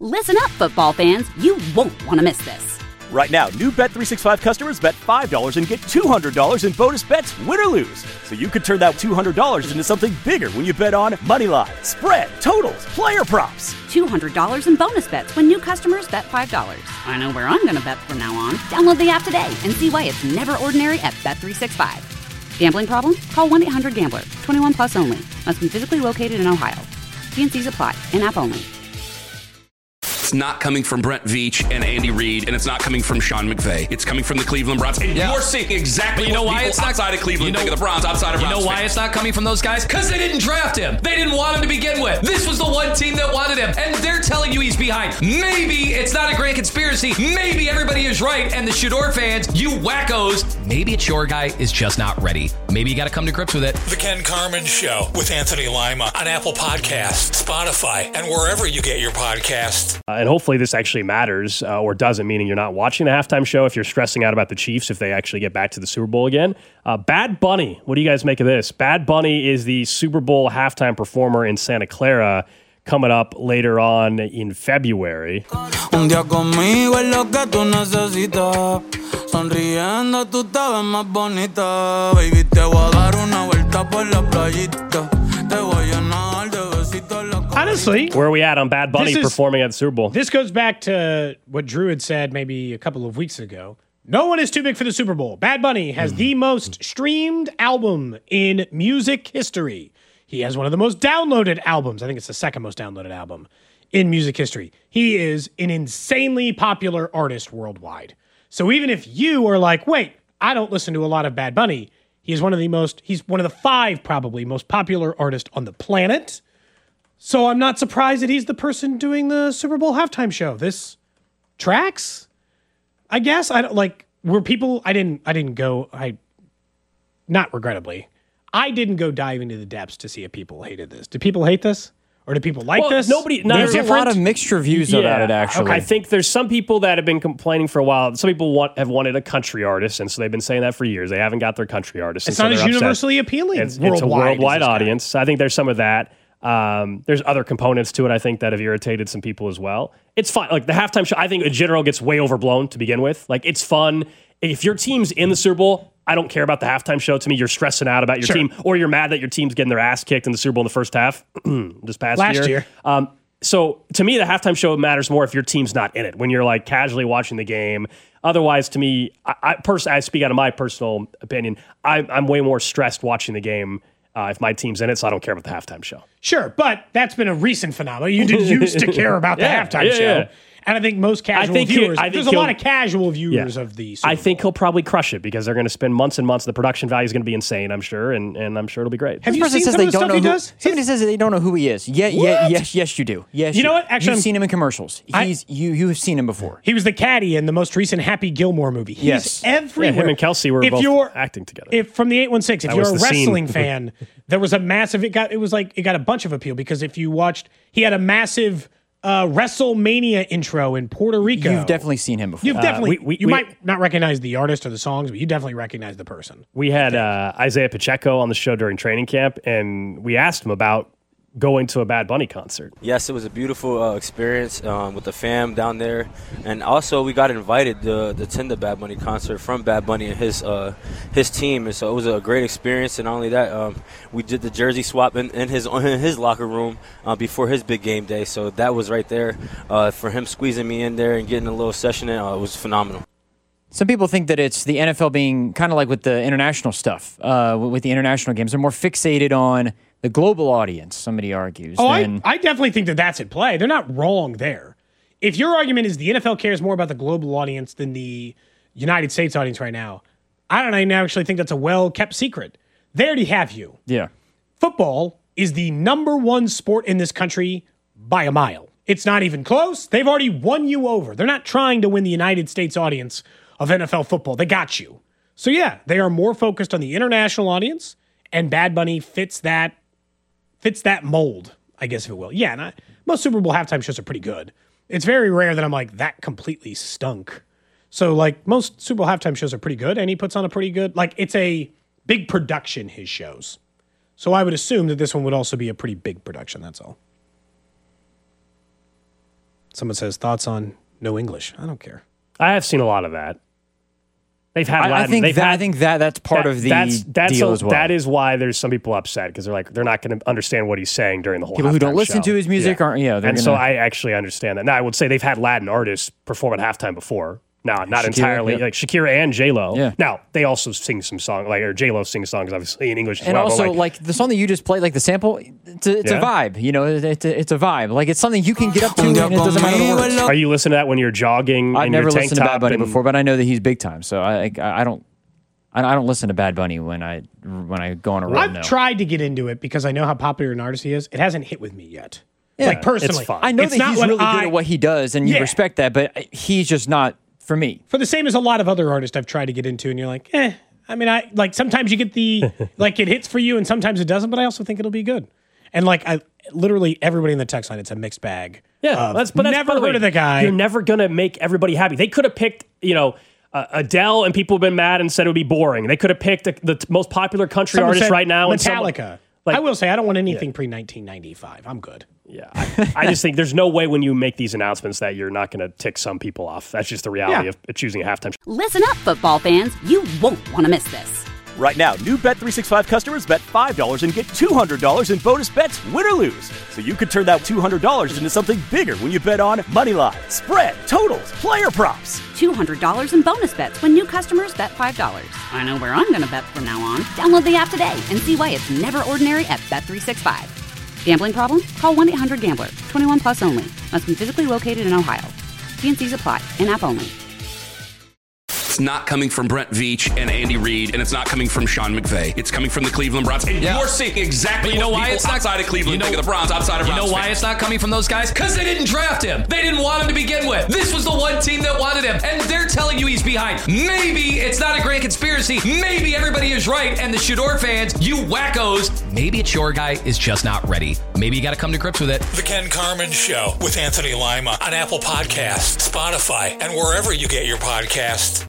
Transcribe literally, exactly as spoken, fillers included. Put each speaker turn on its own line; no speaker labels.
Listen up, football fans. You won't want to miss this.
Right now, new Bet three sixty-five customers bet five dollars and get two hundred dollars in bonus bets, win or lose. So you could turn that two hundred dollars into something bigger when you bet on money line, spread, totals, player props.
two hundred dollars in bonus bets when new customers bet five dollars. I know where I'm going to bet from now on. Download the app today and see why it's never ordinary at Bet three sixty-five. Gambling problem? Call one eight hundred gambler. twenty-one plus only. Must be physically located in Ohio. T and C's apply. In-app only.
It's not coming from Brent Veach and Andy Reid, and it's not coming from Sean McVay. It's coming from the Cleveland Browns. And yeah. you're seeing exactly you know what why it's not, outside of Cleveland you know, think of the Browns, outside of
You
Browns
know why
fans.
it's not coming from those guys? Because they didn't draft him. They didn't want him to begin with. This was the one team that wanted him, and they're telling you he's behind. Maybe it's not a great conspiracy. Maybe everybody is right, and the Shador fans, you wackos, maybe it's your guy is just not ready. Maybe you got to come to grips with it.
The Ken Carman Show with Anthony Lima on Apple Podcasts, Spotify, and wherever you get your podcasts.
Uh, and hopefully this actually matters uh, or doesn't, meaning you're not watching the halftime show if you're stressing out about the Chiefs if they actually get back to the Super Bowl again. Uh, Bad Bunny, what do you guys make of this? Bad Bunny is the Super Bowl halftime performer in Santa Clara coming up later on in February.
Un día conmigo es lo que tú necesitas. Sonriendo tú te ves más bonita. Baby, te voy a dar una vuelta por la playita. Te voy a llenar de besitos la cara.
Honestly,
where are we at on Bad Bunny
is,
performing at the Super Bowl?
This goes back to what Drew had said maybe a couple of weeks ago. No one is too big for the Super Bowl. Bad Bunny has the most streamed album in music history. He has one of the most downloaded albums. I think it's the second most downloaded album in music history. He is an insanely popular artist worldwide. So even if you are like, wait, I don't listen to a lot of Bad Bunny, he is one of the most, he's one of the five probably most popular artists on the planet. So I'm not surprised that he's the person doing the Super Bowl halftime show. This tracks, I guess. I don't like, were people, I didn't, I didn't go, I, not regrettably, I didn't go dive into the depths to see if people hated this. Do people hate this? Or do people like
well,
this?
Nobody.
There's a lot of mixed reviews
yeah,
about it, actually.
I think there's some people that have been complaining for a while. Some people want have wanted a country artist, and so they've been saying that for years. They haven't got their country artist.
It's
and
not
so
as universally
upset.
appealing.
It's,
worldwide
it's a worldwide audience.
Guy.
I think there's some of that. Um, there's other components to it, I think, that have irritated some people as well. It's fun. Like the halftime show, I think in general gets way overblown to begin with. Like it's fun. If your team's in the Super Bowl, I don't care about the halftime show. To me, you're stressing out about your
sure.
team, or you're mad that your team's getting their ass kicked in the Super Bowl in the first half this past
Last
year.
year.
Um, so to me, the halftime show matters more if your team's not in it, when you're like casually watching the game. Otherwise, to me, I, I personally, I speak out of my personal opinion, I, I'm way more stressed watching the game uh, if my team's in it, so I don't care about the halftime show.
Sure, but that's been a recent phenomenon. You did used to care about the
yeah,
halftime
yeah,
show.
Yeah.
And I think most casual
I think
viewers,
I think
there's a lot of casual viewers
yeah.
of the Super
I think
Bowl.
he'll probably crush it because they're going to spend months and months. The production value is going to be insane, I'm sure, and, and I'm sure it'll be great.
Have
this
you
person
seen
says
some
they
of the
don't
stuff
know
he
who,
does?
Somebody
His,
says that they don't know who he is. Yeah, yeah, yes, yes, you do. Yes,
you know what? Actually,
you've
I'm,
seen him in commercials. He's
I,
you. You've seen him before.
He was the caddy in the most recent Happy Gilmore movie. He's
yes,
everywhere.
Yeah, him and Kelsey were
if
both
you're,
acting together.
If from the eight one six, if
that
you're a
the
wrestling
scene.
fan, there was a massive. It got. It was like it got a bunch of appeal because if you watched, he had a massive. Uh, WrestleMania intro in Puerto Rico.
You've definitely seen him before.
You've definitely.
Uh, we, we,
you
we,
might not recognize the artist or the songs, but you definitely recognize the person.
We had uh, Isaiah Pacheco on the show during training camp, and we asked him about going to a Bad Bunny concert.
Yes, it was a beautiful uh, experience um, with the fam down there, and also we got invited to, to attend the Bad Bunny concert from Bad Bunny and his uh, his team, and so it was a great experience. And not only that, um, we did the jersey swap in, in his in his locker room uh, before his big game day, so that was right there uh, for him squeezing me in there and getting a little session in. Uh, it was phenomenal.
Some people think that it's the N F L being kind of like with the international stuff, uh, with the international games. They're more fixated on the global audience, somebody argues.
Oh,
than,
I, I definitely think that that's at play. They're not wrong there. If your argument is the N F L cares more about the global audience than the United States audience right now, I don't even actually think that's a well-kept secret. They already have you.
Yeah.
Football is the number one sport in this country by a mile. It's not even close. They've already won you over. They're not trying to win the United States audience of N F L football. They got you. So yeah, they are more focused on the international audience, and Bad Bunny fits that fits that mold, I guess, if it will. Yeah, and I, most Super Bowl halftime shows are pretty good. It's very rare that I'm like, that completely stunk. So, like, most Super Bowl halftime shows are pretty good, and he puts on a pretty good, like, it's a big production, his shows. So I would assume that this one would also be a pretty big production, that's all. Someone says, thoughts on no English. I don't care.
I have seen a lot of that. They've had
I,
Latin.
I think
They've
that,
had,
I think that that's part
that,
of the
that's, that's
deal
a,
as well.
That is why there's some people upset because they're like they're not going to understand what he's saying during the whole.
People who don't
halftime
listen
show.
to his music
yeah.
aren't. Yeah, they're
and
gonna,
so I actually understand that. Now I would say they've had Latin artists perform at halftime before. Now, not
Shakira,
entirely
yeah.
like Shakira and J Lo.
Yeah.
Now they also sing some songs, like or J Lo sings songs obviously in English as
and
well.
also
but
like,
like
the song that you just played, like the sample, it's a, it's
Yeah.
a vibe. You know, it's a, it's a vibe. Like it's something you can get up to, and it doesn't matter the words.
are you listening to that when you're jogging?
I've
in
never
your tank
listened to
top
Bad Bunny
and-
before, but I know that he's big time. So I I, I don't. I don't listen to Bad Bunny when I when I go on a road.
I've
no.
tried to get into it because I know how popular an artist he is. It hasn't hit with me yet.
Yeah,
like personally,
it's fine.
I know
It's
that
not
he's
what
really
I-
good at what he does, and you
Yeah.
respect that, but he's just not for me.
For the same as a lot of other artists I've tried to get into, and you're like, eh. I mean, I like sometimes you get the like it hits for you, and sometimes it doesn't. But I also think it'll be good. And like I literally everybody in the text line, it's a mixed bag.
Yeah,
of
that's but that's,
never
by the
heard
way,
of the guy.
You're never gonna make everybody happy. They could have picked, you know, uh, Adele, and people have been mad and said it would be boring. They could have picked the, the t- most popular country
Someone
artist
said
right now. And
Metallica.
someone, like,
I will say I don't want anything pre nineteen ninety-five. I'm good.
Yeah, I, I just think there's no way when you make these announcements that you're not going to tick some people off. That's just the reality
Yeah.
of choosing a halftime show.
Listen up, football fans. You won't want to miss this.
Right now, new Bet three sixty-five customers bet five dollars and get two hundred dollars in bonus bets, win or lose. So you could turn that two hundred dollars into something bigger when you bet on Moneyline, spread, totals, player props.
two hundred dollars in bonus bets when new customers bet five dollars. I know where I'm going to bet from now on. Download the app today and see why it's never ordinary at Bet three sixty-five. Gambling problem? Call one eight hundred gambler. twenty-one plus only. Must be physically located in Ohio. T and C's apply. In-app only.
It's not coming from Brent Veach and Andy Reid, and it's not coming from Sean McVay. It's coming from the Cleveland Browns. And
Yeah.
you're seeing exactly
But you know
what
why
people
it's not
outside of Cleveland
you know,
think of the Browns, outside of
You
Browns
know why
fans.
it's not coming from those guys? Because they didn't draft him. They didn't want him to begin with. This was the one team that wanted him, and they're telling you he's behind. Maybe it's not a grand conspiracy. Maybe everybody is right, and the Shador fans, you wackos, maybe it's your guy is just not ready. Maybe you got to come to grips with it.
The Ken Carmen Show with Anthony Lima on Apple Podcasts, Spotify, and wherever you get your podcasts.